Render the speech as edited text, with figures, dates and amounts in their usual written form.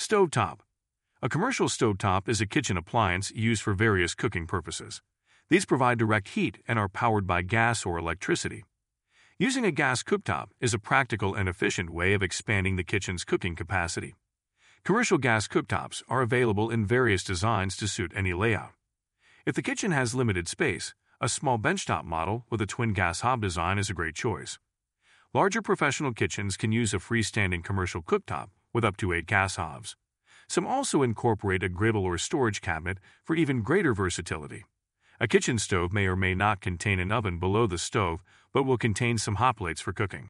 Stovetop. A commercial stovetop is a kitchen appliance used for various cooking purposes. These provide direct heat and are powered by gas or electricity. Using a gas cooktop is a practical and efficient way of expanding the kitchen's cooking capacity. Commercial gas cooktops are available in various designs to suit any layout. If the kitchen has limited space, a small benchtop model with a twin gas hob design is a great choice. Larger professional kitchens can use a freestanding commercial cooktop with up to 8 gas hobs. Some also incorporate a griddle or storage cabinet for even greater versatility. A kitchen stove may or may not contain an oven below the stove, but will contain some hot plates for cooking.